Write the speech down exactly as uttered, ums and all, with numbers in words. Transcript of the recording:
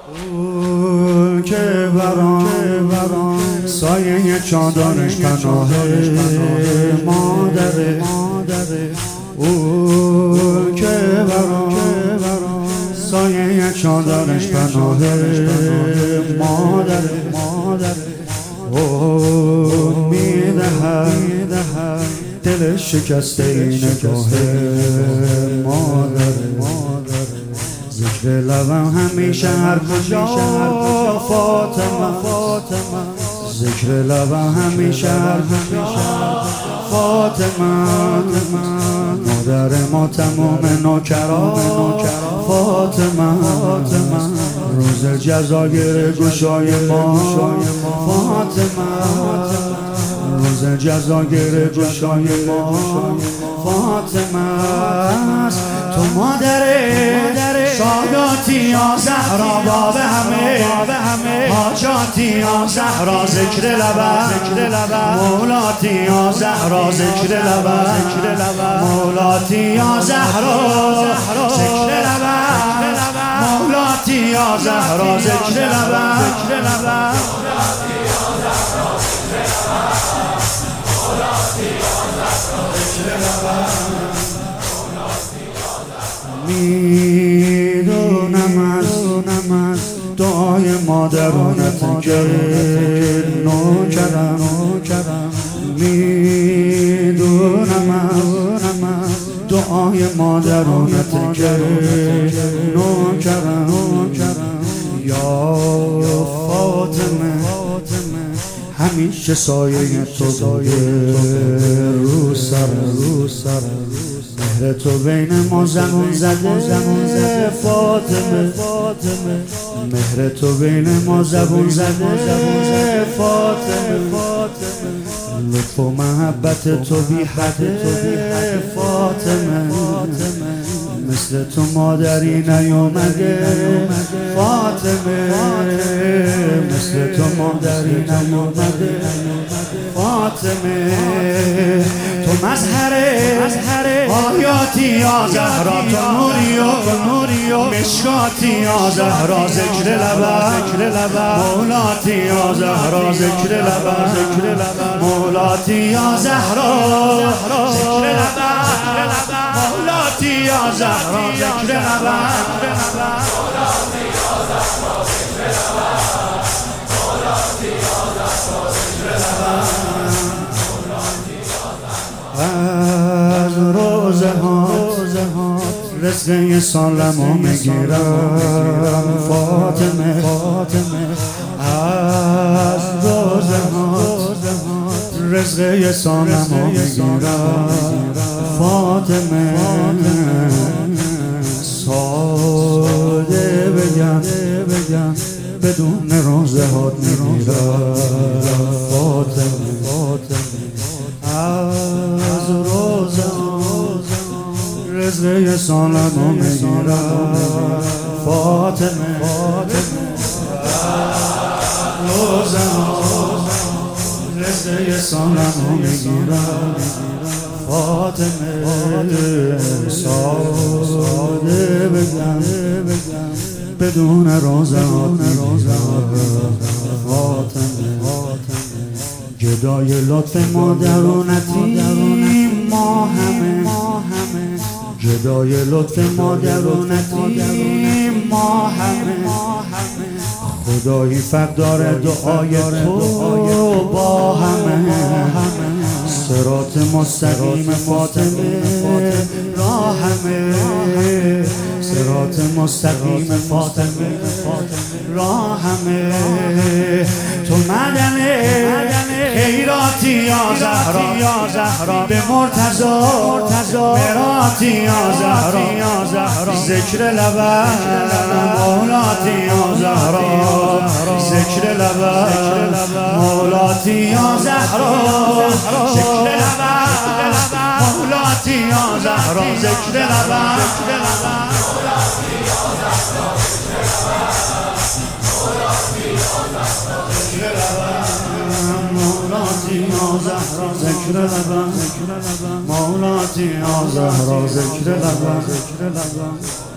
او که برام سایه چادرش پناه مادره، او که برام سایه چادرش پناه مادره، او میدهد دل شکسته این نگاه مادره. ذکر لبم همیشه هر کجا فاطمه، ذکر لبم همیشه هر کجا فاطمه. مادر ما تمام نوکران فاطمه، روز جزایر گشای ما فاطمه، روز جزایر گشای ما فاطمه است. تو مادره ساداتی یا زهرا باب همه حاجاتی یا زهرا ذکر لبم مولاتی یا زهرا ذکر لبم مولاتی یا زهرا ذکر لبم مولاتی یا زهرا ذکر لبم میدونم از دعای مادرانت که نوکرم، میدونم از دعای مادرانت که نوکرم. یا فاطمه همیشه سایه تو رو سر، مهر تو بین ما زمون زده فاطمه، مهر تو بین ما زبون زده فاطمه. لطف و محبت تو بی حده فاطمه، مثل تو مادری نیومده فاطمه، مثل تو مادری نیومده فاطمه. تو مظهر آیاتی یا زهرا، تو نوری و مشکاتی یا زهرا ذکر لبم مولاتی یا زهرا ذکر لبم مولاتی یا زهرا ذکر لبم مولاتی یا زهرا ذکر لبم. از روزه ها رزق سالمو میگیرم فاطمه، از روزه ها رزق سالمو میگیرم فاطمه. ساده بگم بدون روزه هات میگیرم فاطمه، از روزه رزق سالمو میگیرم فاطمه. روزه رزق سالمو میگیرم فاطمه. ساده بگم بدون روزه میگیرم فاطمه. گدای لطف مادرانتی ما همه، گدای لطف مادرانتی ما همه. خدایی فقدار دعای تو با همه. صراط مستقیم فاطمه راه همه، صراط مستقیم فاطمه راه همه. تو مدنه خیراتی یا زهرا به مرتضی مراتی یا زهرا ذکر لبم مولاتی یا زهرا ذکر لبم مولاتی یا زهرا ذکر لبم مولاتی یا زهرا ذکر لبم مولاتی یا زهرا ذکر لبم مولاتی یا زهرا ذکر لبم